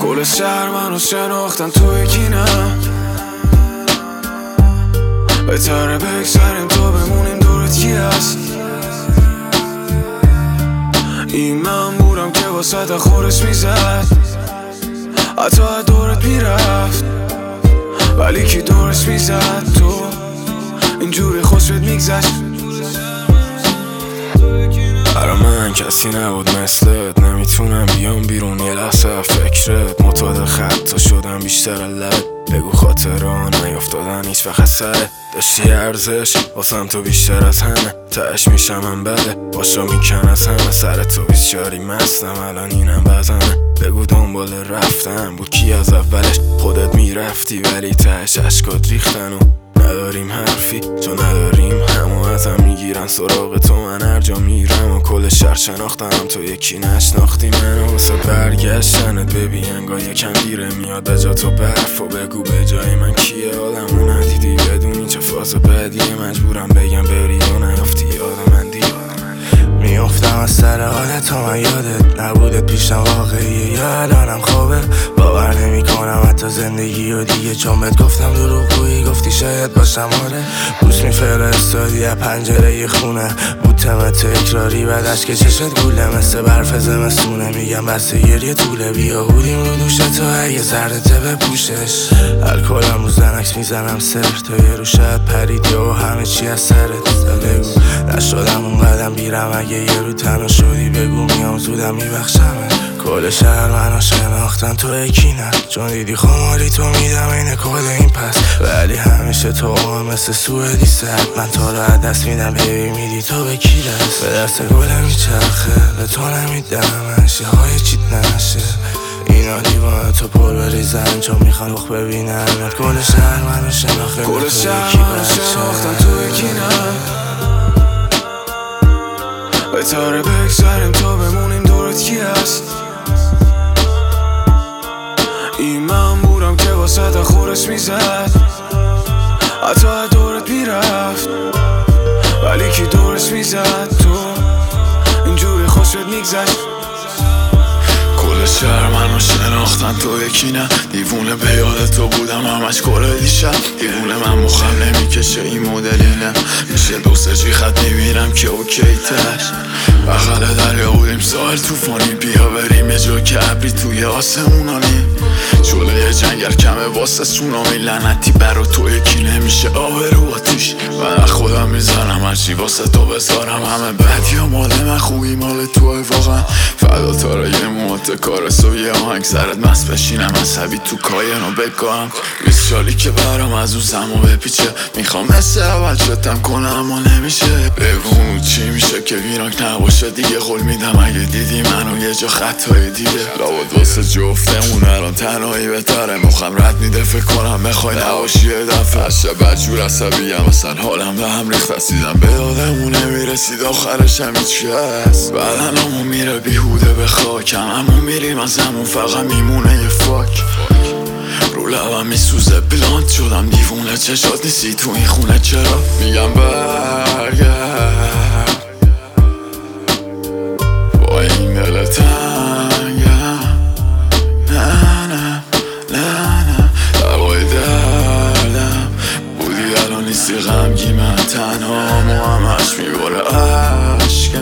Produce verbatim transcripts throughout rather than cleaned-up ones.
کل شهر منو شناختن تو یکینم. بهتره بگذریم تا بمونیم دورت کی هست. این من بودم که واسه خورش میزد، حتی دورت میرفت ولی کی دورش میزد. تو اینجوری خوشت میگذشت. برا من کسی نبود مثلت، نمیتونم بیام بیرون یه لحظه فکرت. معتاد خطا شدم بیشتر لب، بگو خاطران نیافتادن هیچ وقت سره. داشتی ارزش واسم تو بیشتر از همه، تهش میشم من بده باشا میکن از همه. سر تو بیشاری مستم الان اینم بزنه. بگو دنبال رفتن بود کی از اولش، خودت میرفتی ولی تهش اشکات ریختن. و نداریم حرفی چون نداریم همو، ازم میگیرن سراغ تو من هر جا میرم. و کل شهر شناختم تو یکی نشناختی منو. واسه برگشتنت ببین انگار یکم دیره میاد بجا تو برف. و بگو به جای من کیه آدمو ندیدی بدونی چه فاز بدیه. مجبورم بگم بری و نیافتی یاد من دیگه. میافتم از سر حالت تا من یادت نبودت پیشم واقعیه یا الانم خوابه. باور نمی کنم حتی زندگی و دیگه، چون بهت گفتم دروغگویی گفتی شاید باشم آره. بوس میفرستادی از پنجره خونه، بوتم تکراری بعدش که چشت گوله مثل برف زمستونه. میگم بس گریه طوله بیا بودیم رو دوشه تو اگه زردته بپوشش. الکلم رو زنکس میزنم سر تا یه رو شاید پرید و همه چی از سرت. بگو نشدم اون قدم بیرم اگه یه رو تنها شدی بگو میام زودم میبخشمه. کل شهر منو شناختن تو یکینم، چون دیدی خمالی تو میدم این کل این پس. ولی همیشه تو هم مثل سوئدی سرد، من تو رو از دست میدم بیبی میدی تو به کی دست. به دست گلم میچرخه به تو نمیدم انشی های چیت نشه. اینا دیوانه تو پر بریزن چون میخوان رخ ببینن. کل شهر منو شناخته کل شهر منو شناختن تو یکینم. بهتره بگذریم تا بمونیم دورت کی هست. این من بودم که واسه خورش میزد، حتی دورت میرفت ولی کی دورش میزد. تو اینجوری خوشت میگذشت. کل شهر منو شناختن تو یکی نه. دیوونه به یاد تو بودم همش کل دیشب. دیوونه من مخم نمیکشه این مدلی نه. میشه دو سه جی خط میبینم که اوکی تش. بغل دریا بودیم ساحل توفانی، بیا بریم یه جا که ابری توی آسمونانی. شعله یه جنگل کمه واسه سونامی، لعنتی برا تو یکی نمیشه آبرو آتیش. من خودم میزنم هرچی واسه تو بذارم، همه بدی ها مال من خوبی مال توی واقعا. فدا تاره یه موت کار سو یه آهنگ سرت مست بشینم عصبی تو کاینو بگم. بیست سالی که برام از اون زمو بپیچه، میخوام مثل اول شتم کنم اما نمیشه. بگو چی میشه که ویرانک نباشه دیگه. قول میدم اگه دیدی منو یه جا خطای دیده. لابد واسه جفتمون الان تنهایی بهتره. مخم رد میده فکر کنم بخوای نباشی یه دفعه. از شب بدجور عصبیم مثلا حالم به هم ریخت. رسیدم به یادمون نمیرسید آخرش هم هیچ کس. بدنمون میره بیهوده به خاکم، همون میریم از همون فقط میمونه یه فاک. رو لبم میسوزه بلاند شدم دیوونه، چشات نیستی تو این خونه چرا. میگم برگرد با این دل تنگم. نه نه نه نه دوای دردم بودی الان نیستی غمگی من تنها مو همش میباره عشقم.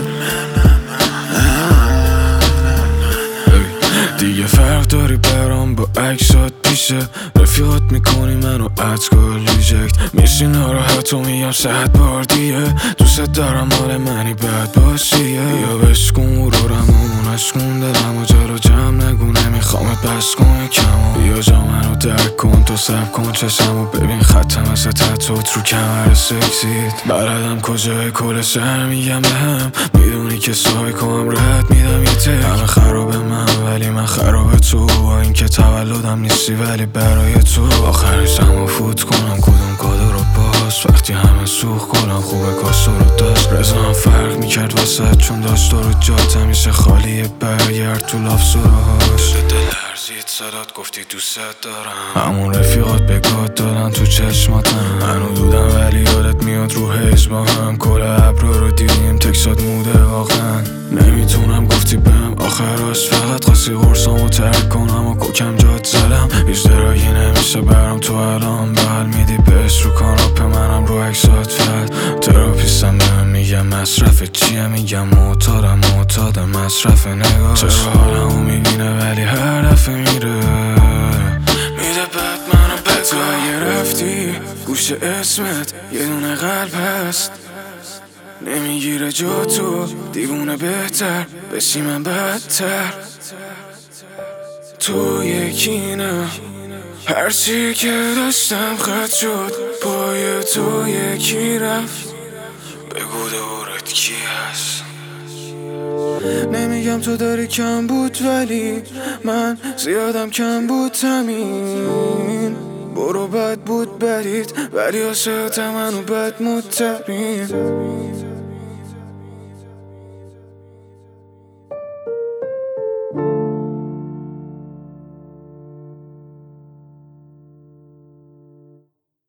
دیگه فرق داری برام با عکسات پیشه، رفیقات میکنی منو ادگار ریجکت. میشی ناراحت و میگم صد بار دیگه دوست دارم مال منی بد باشیه. یا بشکن غرورم و منشکن دلم و جلو جمع نگو نمیخوامت بس کن کمو. بیا جا منو درک کن تو سب کن چشم و ببین خطم مثل تتوت رو کمر سکسید. بلدم کجای کل شهر میگم به هم، میدونی که سایکوام رد میدم یه تک. همه خرابه من ولی من خرابه تو، با این که تولدم نیستی ولی برای تو. آخرش همو فوت کنم کدوم کادو رو باز، وقتی همه سوخ کنم خوبه کاش تو رو داشت. رضا هم فرق میکرد واسه چون داشت تو رو جات همیشه خالیه. برگرد تو لاف سراهاش دل لرزید صدات گفتی دوست دارم. همون رفیقات بگات دادن تو چشماتم. منو دودم ولی یادت میاد رو هیز با هم. کل ابرا رو دیدیم تکسات موده واقعا. نمیتونم گفتی بهم آخراش، فقط قاسی قرصامو ترک کنم و کوکم جا به چیه میگم معتادم معتادم مصرف نگاه چرا حالمو میبینه ولی هر دفعه میره میده بد منو بد تو اگه رفتی گوش اسمت یه دونه قلب هست نمیگیره جا تو دیوونه بهتر بشی من بدتر تو یکی نه هرچی که داشتم خط شد پای تو یکی رفت بگو دورت کی هست نمیگم تو داری کم بود ولی من زیادم کم بود تمین برو بد بود بدید ولی عاشقتم منو بد مترین